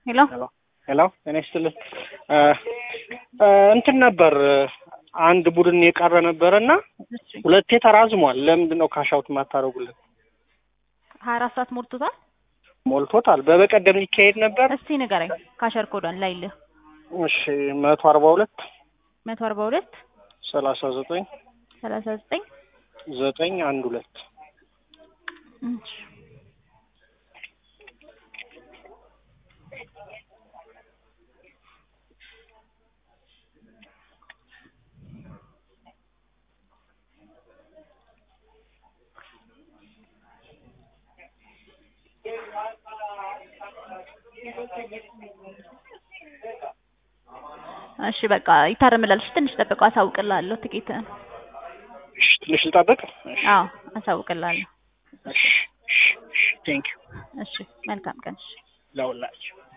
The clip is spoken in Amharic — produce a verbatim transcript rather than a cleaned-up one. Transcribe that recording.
ሄሎ ሄሎ እኔ ስትል እንትን ነበር አንድ ቡድን የቀረ ነበርና ሁለቴ ተራዝሟል። ለምንድን ነው ካሻውት ማታረጉልን? ሀያ አራት ሰዓት ሞልቶታል ሞልቶታል። በበቀደም ሊካሄድ ነበር። እስቲ ንገረኝ ካሸር ኮዷን ላይልህ። እሺ መቶ አርባ ሁለት መቶ አርባ ሁለት ሰላሳ ዘጠኝ ሰላሳ ዘጠኝ ዘጠኝ አንድ ሁለት እሺ እሺ በቃ ይታረምላል። እሺ ትንሽ ጠብቀው አሳውቅልሃለሁ ትኬትህን። እሺ ትንሽ ልጠብቅ? እሺ አዎ አሳውቅልሃለሁ። እሺ ቴንክ ዩ። እሺ መልካም ቀን። እሺ ለሁላችሁ